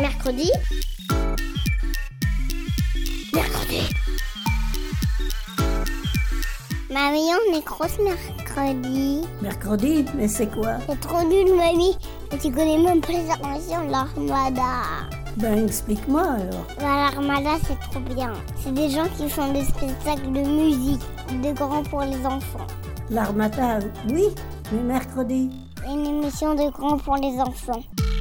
Mercredi. Mamie, on est grosse mercredi. Mercredi? Mais c'est quoi? C'est trop nul, mamie. Et tu connais même pas les informations de l'Armada. Ben, explique-moi alors. L'Armada, c'est trop bien. C'est des gens qui font des spectacles de musique, de grands pour les enfants. L'Armada, oui, mais mercredi. C'est une émission de grands pour les enfants.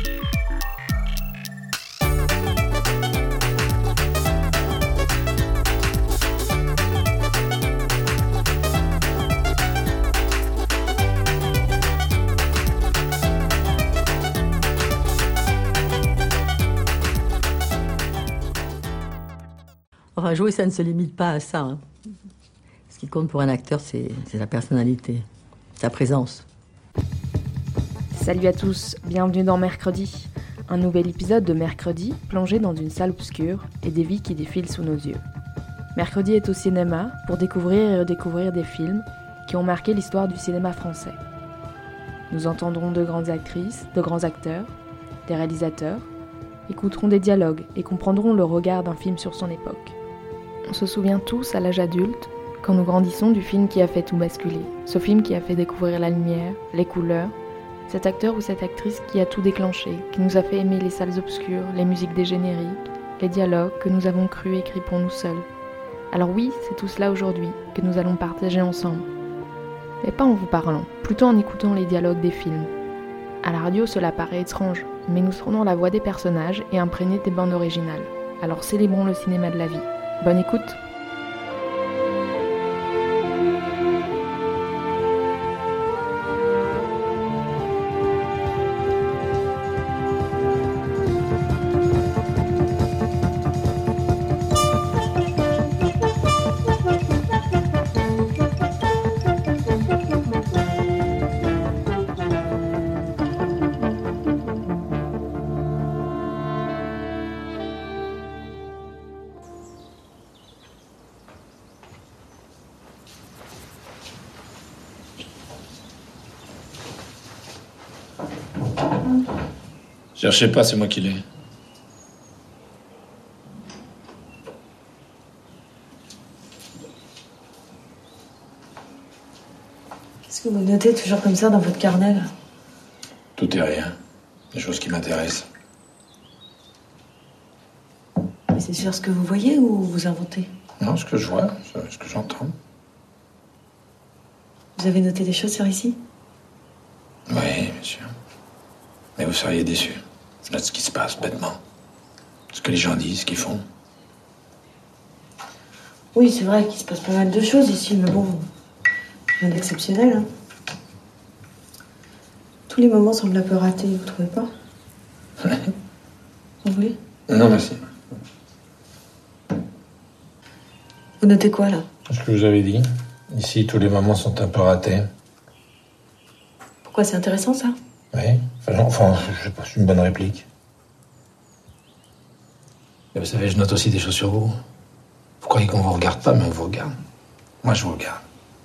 Enfin, jouer, ça ne se limite pas à ça. Hein. Ce qui compte pour un acteur, c'est sa personnalité, sa présence. Salut à tous, bienvenue dans Mercredi. Un nouvel épisode de Mercredi, plongé dans une salle obscure et des vies qui défilent sous nos yeux. Mercredi est au cinéma pour découvrir et redécouvrir des films qui ont marqué l'histoire du cinéma français. Nous entendrons de grandes actrices, de grands acteurs, des réalisateurs, écouterons des dialogues et comprendrons le regard d'un film sur son époque. On se souvient tous, à l'âge adulte, quand nous grandissons, du film qui a fait tout basculer. Ce film qui a fait découvrir la lumière, les couleurs, cet acteur ou cette actrice qui a tout déclenché, qui nous a fait aimer les salles obscures, les musiques des génériques, les dialogues que nous avons cru écrits pour nous seuls. Alors oui, c'est tout cela aujourd'hui que nous allons partager ensemble. Mais pas en vous parlant, plutôt en écoutant les dialogues des films. À la radio, cela paraît étrange, mais nous serons dans la voix des personnages et imprégnés des bandes originales. Alors célébrons le cinéma de la vie. Bonne écoute! Cherchez pas, c'est moi qui l'ai. Qu'est-ce que vous notez toujours comme ça dans votre carnet, là? Tout et rien. Des choses qui m'intéressent. Mais c'est sur ce que vous voyez ou vous inventez? Non, ce que je vois, ce que j'entends. Vous avez noté des choses sur ici? Oui, bien sûr. Mais vous seriez déçus. Je note ce qui se passe, bêtement. Ce que les gens disent, ce qu'ils font. Oui, c'est vrai qu'il se passe pas mal de choses ici, mais bon, rien d'exceptionnel, hein. Tous les moments semblent un peu ratés, vous trouvez pas? Vous voulez? Non, merci. Vous notez quoi, là? Ce que vous avez dit. Ici, tous les moments sont un peu ratés. Pourquoi, c'est intéressant, ça? Oui. Enfin, je sais pas, c'est une bonne réplique. Et vous savez, je note aussi des choses sur vous. Vous croyez qu'on vous regarde pas, mais on vous regarde. Moi, je vous regarde.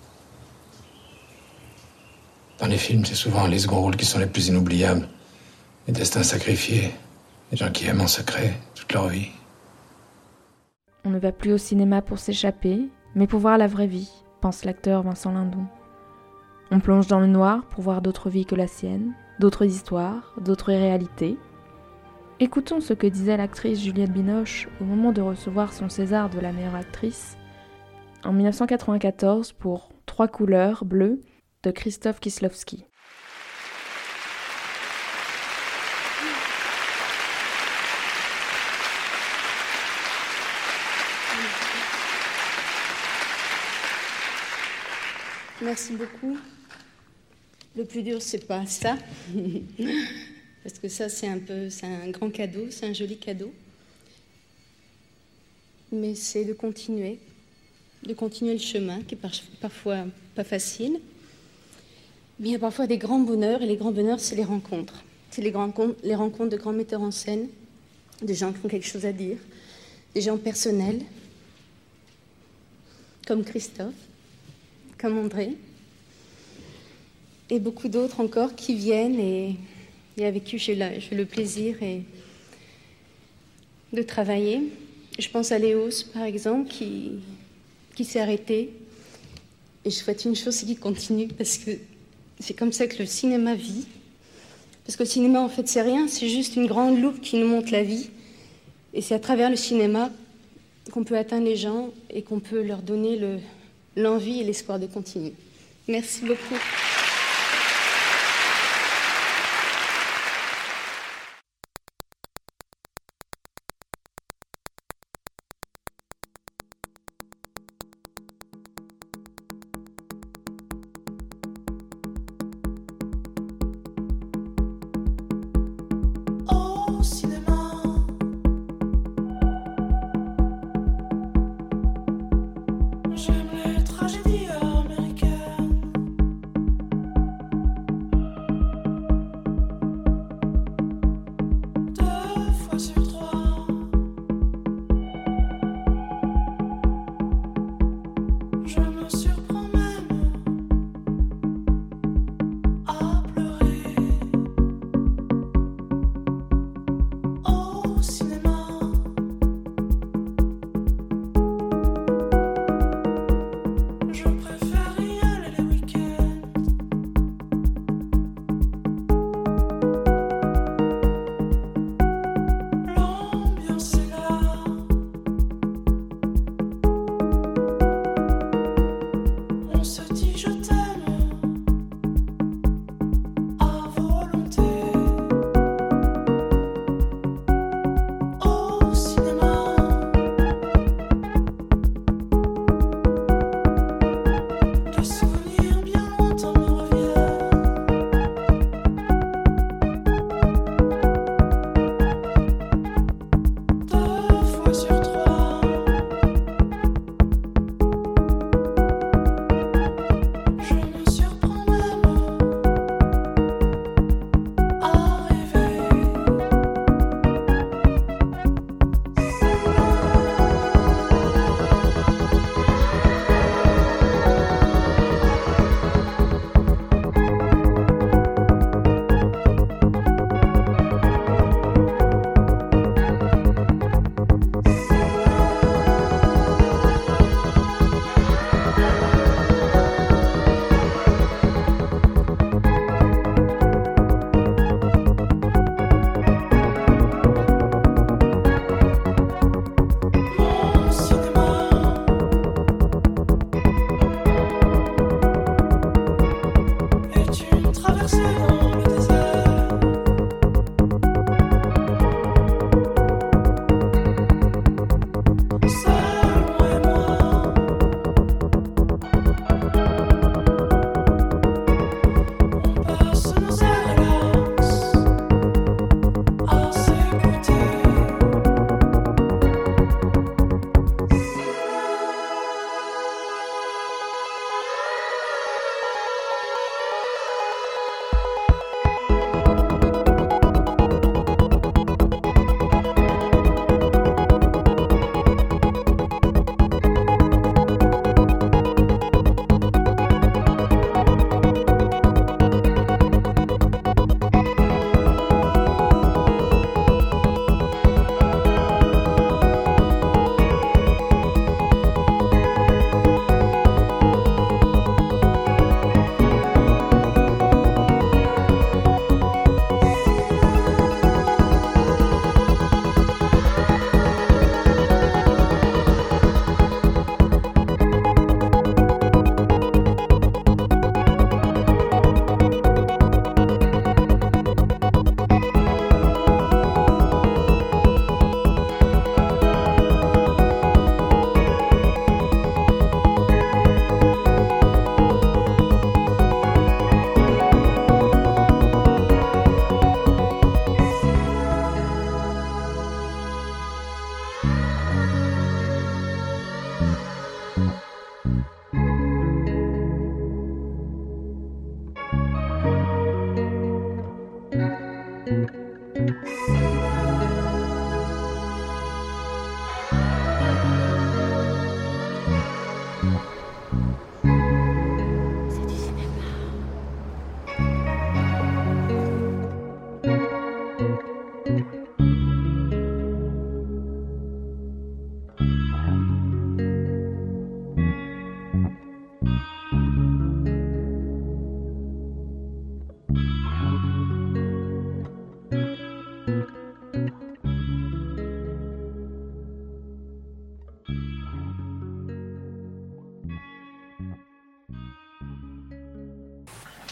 Dans les films, c'est souvent les seconds rôles qui sont les plus inoubliables. Les destins sacrifiés. Les gens qui aiment en secret toute leur vie. On ne va plus au cinéma pour s'échapper, mais pour voir la vraie vie, pense l'acteur Vincent Lindon. On plonge dans le noir pour voir d'autres vies que la sienne, d'autres histoires, d'autres réalités. Écoutons ce que disait l'actrice Juliette Binoche au moment de recevoir son César de la meilleure actrice en 1994 pour 3 couleurs bleues de Krzysztof Kieślowski. Merci beaucoup. Le plus dur, c'est pas ça. Parce que ça, c'est un grand cadeau, c'est un joli cadeau. Mais c'est de continuer le chemin, qui est parfois pas facile. Mais il y a parfois des grands bonheurs, et les grands bonheurs, c'est les rencontres. C'est les rencontres de grands metteurs en scène, de gens qui ont quelque chose à dire, des gens personnels, comme Christophe, comme André, et beaucoup d'autres encore qui viennent et avec qui j'ai le plaisir de travailler. Je pense à Léos, par exemple, qui s'est arrêté. Et je souhaite une chose, c'est qu'il continue, parce que c'est comme ça que le cinéma vit. Parce que le cinéma, en fait, c'est rien, c'est juste une grande loupe qui nous montre la vie. Et c'est à travers le cinéma qu'on peut atteindre les gens et qu'on peut leur donner l'envie et l'espoir de continuer. Merci beaucoup.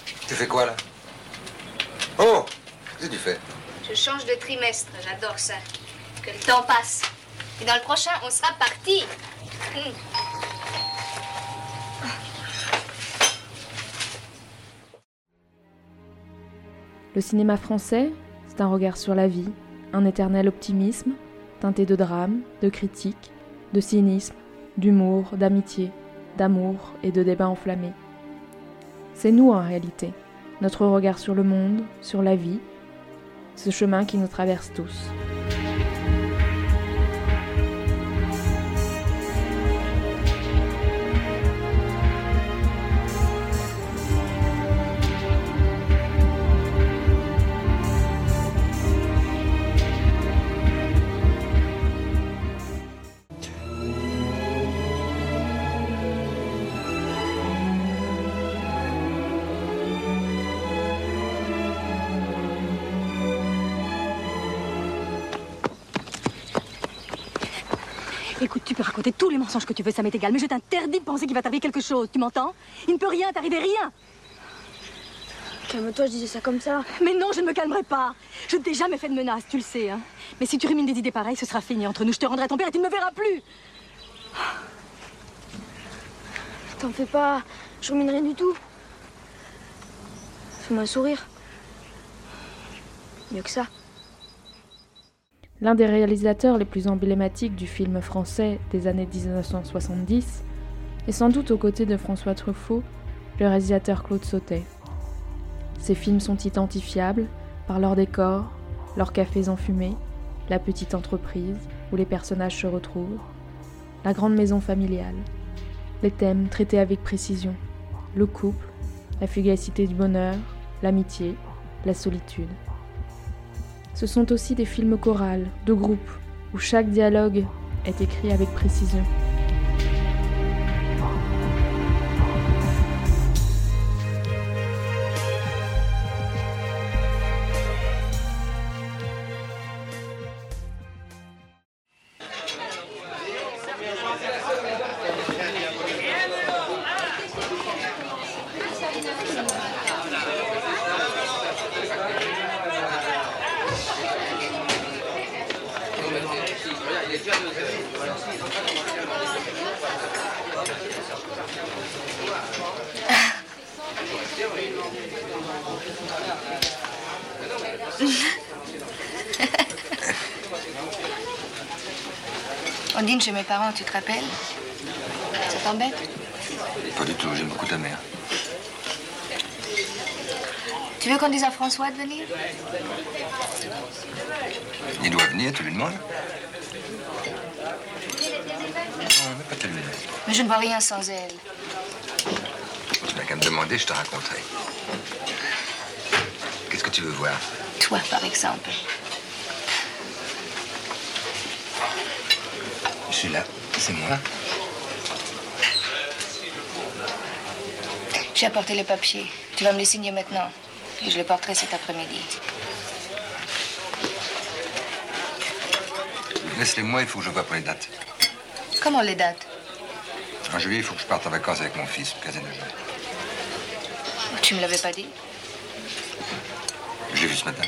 Tu fais quoi, là? Oh! Qu'est-ce que tu fais? Je change de trimestre, j'adore ça. Que le temps passe. Et dans le prochain, on sera parti. Le cinéma français, c'est un regard sur la vie, un éternel optimisme, teinté de drame, de critique, de cynisme, d'humour, d'amitié, d'amour et de débats enflammés. C'est nous en réalité, notre regard sur le monde, sur la vie, ce chemin qui nous traverse tous. Écoute, tu peux raconter tous les mensonges que tu veux, ça m'est égal, mais je t'interdis de penser qu'il va t'arriver quelque chose, tu m'entends? Il ne peut rien t'arriver, rien. Calme-toi, je disais ça comme ça. Mais non, je ne me calmerai pas. Je ne t'ai jamais fait de menace, tu le sais, hein. Mais si tu rumines des idées pareilles, ce sera fini entre nous. Je te rendrai ton père et tu ne me verras plus. T'en fais pas, je rumine rien du tout. Fais-moi sourire. Mieux que ça. L'un des réalisateurs les plus emblématiques du film français des années 1970 est sans doute aux côtés de François Truffaut, le réalisateur Claude Sautet. Ces films sont identifiables par leur décor, leurs cafés enfumés, la petite entreprise où les personnages se retrouvent, la grande maison familiale, les thèmes traités avec précision, le couple, la fugacité du bonheur, l'amitié, la solitude. Ce sont aussi des films chorales, de groupe, où chaque dialogue est écrit avec précision. On dîne chez mes parents, tu te rappelles? Ça t'embête? Pas du tout, j'aime beaucoup ta mère. Tu veux qu'on dise à François de venir? Il doit venir, tu lui demandes? Non, mais pas tes lunettes. Mais je ne vois rien sans elle. Tu n'as qu'à me demander, je te raconterai. Qu'est-ce que tu veux voir? Toi, par exemple. Je suis là, c'est moi. J'ai apporté les papiers. Tu vas me les signer maintenant. Et je les porterai cet après-midi. Laisse-les-moi, il faut que je vois pour les dates. Comment les dates? En juillet, il faut que je parte en vacances avec mon fils, Casino. Tu me l'avais pas dit? Je l'ai vu ce matin.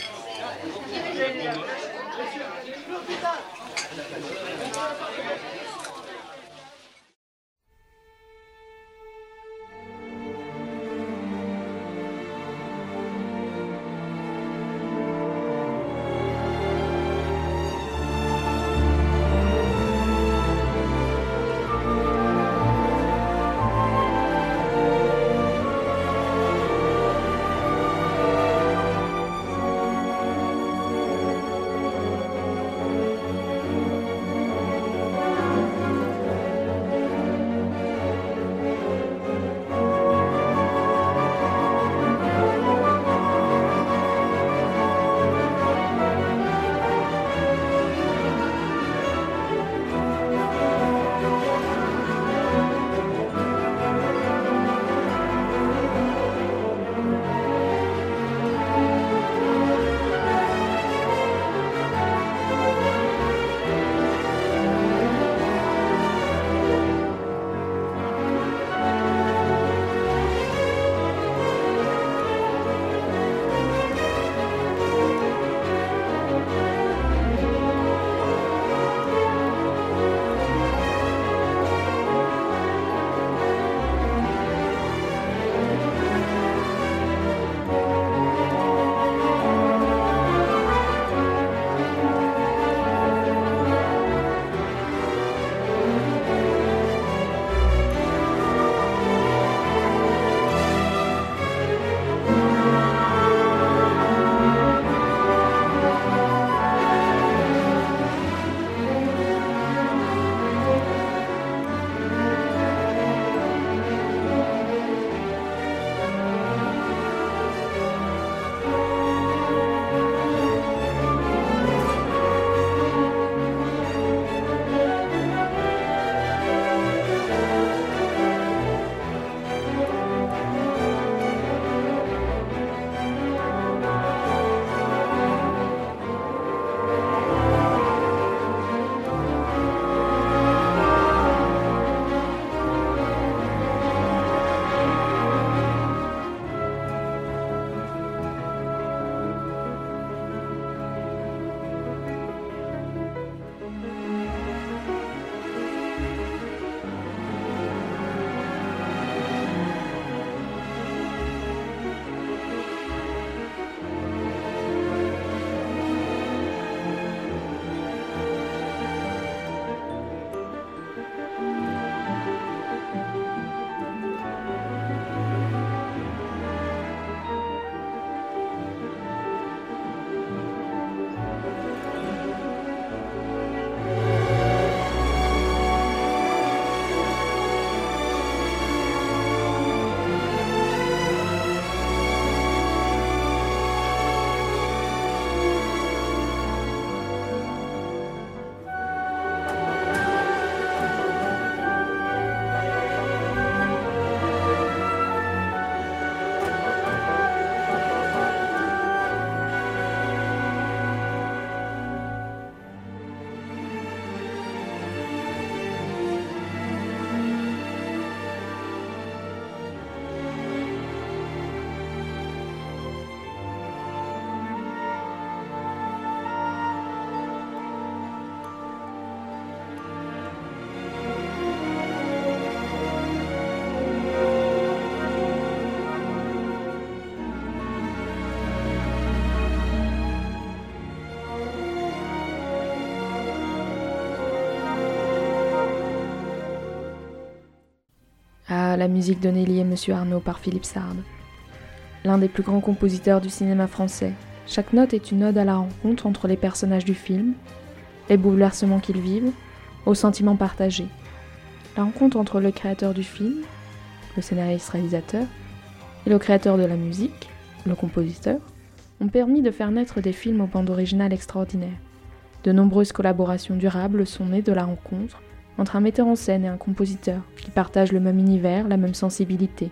Ah, la musique de Nelly et Monsieur Arnaud par Philippe Sard. L'un des plus grands compositeurs du cinéma français. Chaque note est une ode à la rencontre entre les personnages du film, les bouleversements qu'ils vivent, aux sentiments partagés. La rencontre entre le créateur du film, le scénariste-réalisateur, et le créateur de la musique, le compositeur, ont permis de faire naître des films aux bandes originales extraordinaires. De nombreuses collaborations durables sont nées de la rencontre entre un metteur en scène et un compositeur qui partagent le même univers, la même sensibilité.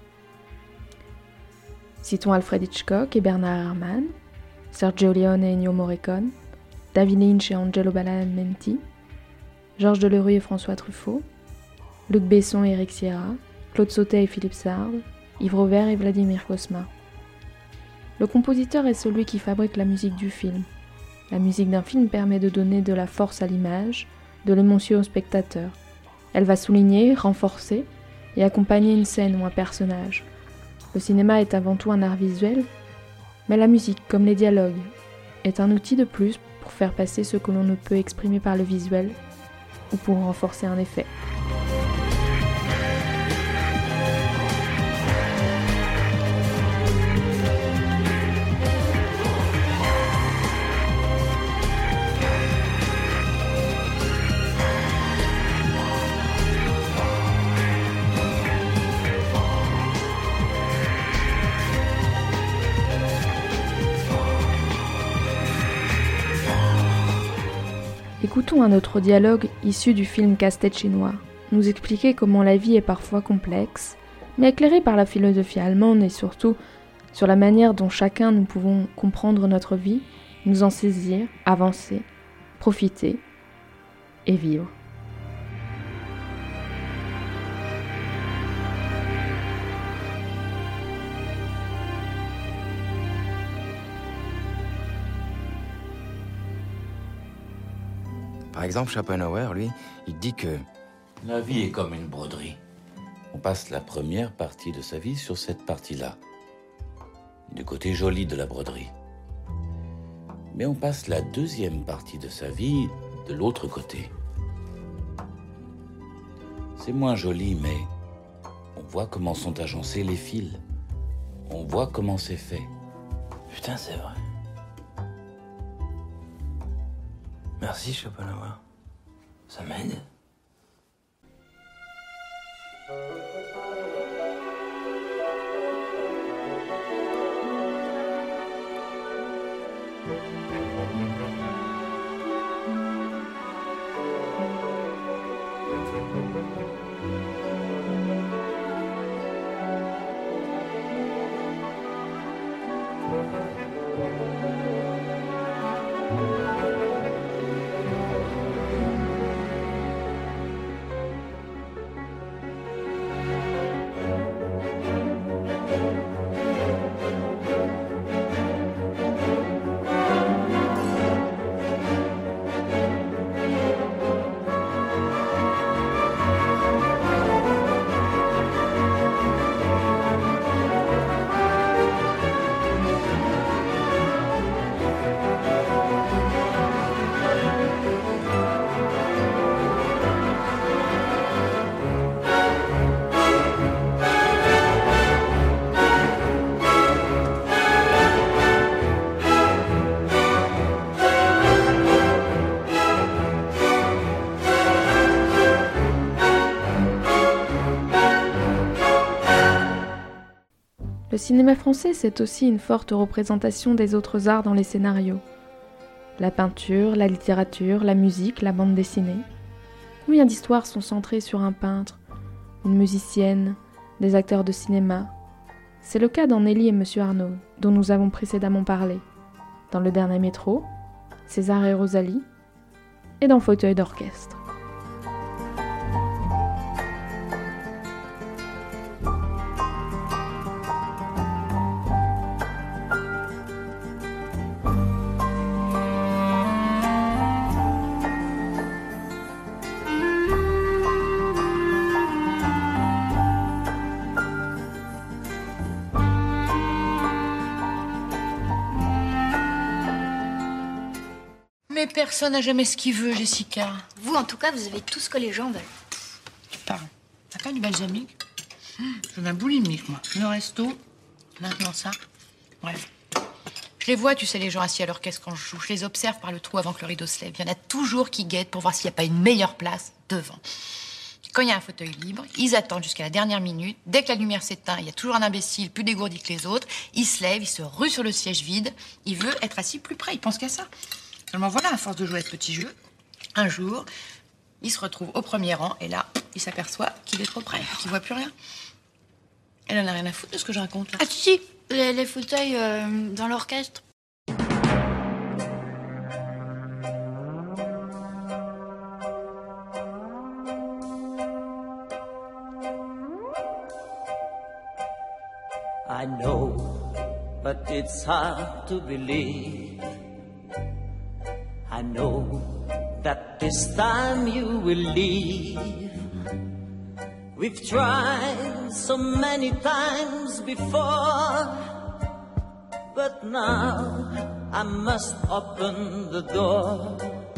Citons Alfred Hitchcock et Bernard Herrmann, Sergio Leone et Ennio Morricone, David Lynch et Angelo Badalamenti, Georges Delerue et François Truffaut, Luc Besson et Eric Sierra, Claude Sautet et Philippe Sard, Yves Robert et Vladimir Cosma. Le compositeur est celui qui fabrique la musique du film. La musique d'un film permet de donner de la force à l'image, de l'émotion au spectateur. Elle va souligner, renforcer et accompagner une scène ou un personnage. Le cinéma est avant tout un art visuel, mais la musique, comme les dialogues, est un outil de plus pour faire passer ce que l'on ne peut exprimer par le visuel ou pour renforcer un effet. Écoutons un autre dialogue issu du film Casse-tête chinois, nous expliquer comment la vie est parfois complexe, mais éclairée par la philosophie allemande et surtout sur la manière dont chacun nous pouvons comprendre notre vie, nous en saisir, avancer, profiter et vivre. Par exemple, Schopenhauer, lui, il dit que la vie est comme une broderie. On passe la première partie de sa vie sur cette partie-là, du côté joli de la broderie. Mais on passe la deuxième partie de sa vie de l'autre côté. C'est moins joli, mais on voit comment sont agencés les fils. On voit comment c'est fait. Putain, c'est vrai. Merci, Schopenhauer. Ça m'aide. Le cinéma français, c'est aussi une forte représentation des autres arts dans les scénarios. La peinture, la littérature, la musique, la bande dessinée. Combien d'histoires sont centrées sur un peintre, une musicienne, des acteurs de cinéma? C'est le cas dans Nelly et Monsieur Arnaud, dont nous avons précédemment parlé, dans Le Dernier Métro, César et Rosalie, et dans Fauteuil d'orchestre. Mais personne n'a jamais ce qu'il veut, Jessica. Vous, en tout cas, vous avez tout ce que les gens veulent. Tu parles. T'as pas du balsamique? Je deviens boulimique, moi. Le resto, maintenant ça. Bref. Je les vois, tu sais, les gens assis à l'orchestre quand je joue. Je les observe par le trou avant que le rideau se lève. Il y en a toujours qui guettent pour voir s'il n'y a pas une meilleure place devant. Quand il y a un fauteuil libre, ils attendent jusqu'à la dernière minute. Dès que la lumière s'éteint, il y a toujours un imbécile plus dégourdi que les autres. Il se lève, il se rue sur le siège vide. Il veut être assis plus près, il pense qu'à ça. Seulement voilà, à force de jouer à ce petit jeu, un jour, il se retrouve au premier rang et là, il s'aperçoit qu'il est trop près, qu'il voit plus rien. Elle en a rien à foutre de ce que je raconte là. Ah si, les fauteuils dans l'orchestre. I know, but it's hard to believe. I know that this time you will leave. We've tried so many times before, but now I must open the door.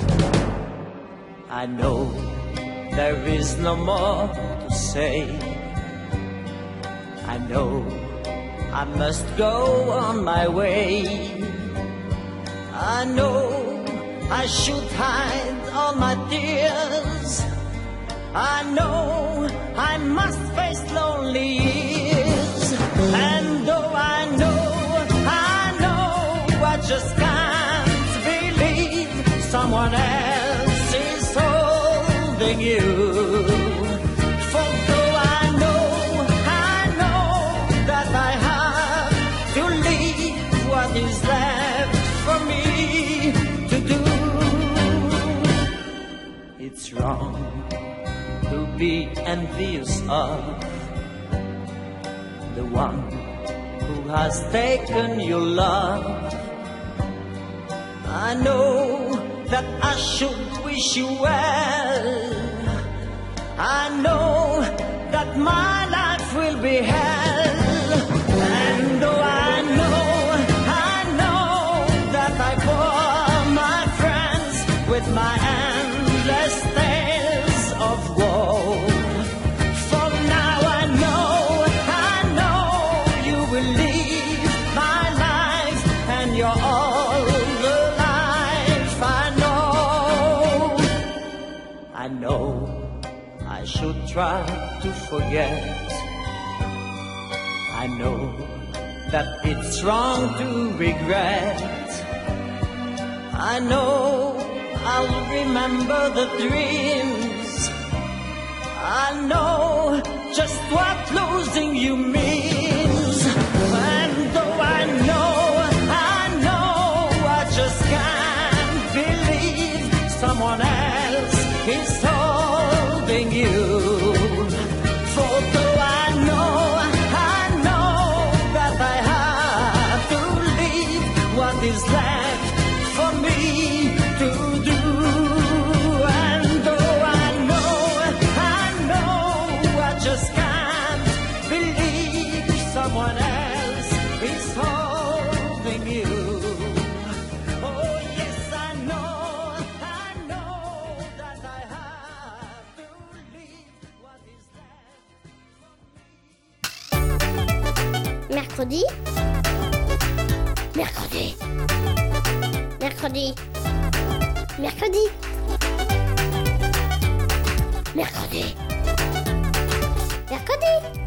I know there is no more to say. I know I must go on my way. I know I should hide all my tears. I know I must face lonely years. And though I know I just can't believe someone else is holding you. For though I know that I have to leave what is left for me to do. It's wrong to be envious of the one who has taken your love. I know that I should wish you well. I know that my life will be hell. And though I know that I bore my friends with my endless tales of woe. For now I know you will leave my life, and you're all the life I know. I know I should try to forget. I know that it's wrong to regret. I know I'll remember the dreams. I know just what losing you means. And though I know I just can't believe someone else is holding you. For though I know that I have to leave what is left for me to do. And though I know I just can't believe someone else is holding you. Oh yes, I know that I have to leave what is left. Mercredi. Mercredi. Mercredi. Mercredi. Mercredi. Mercredi.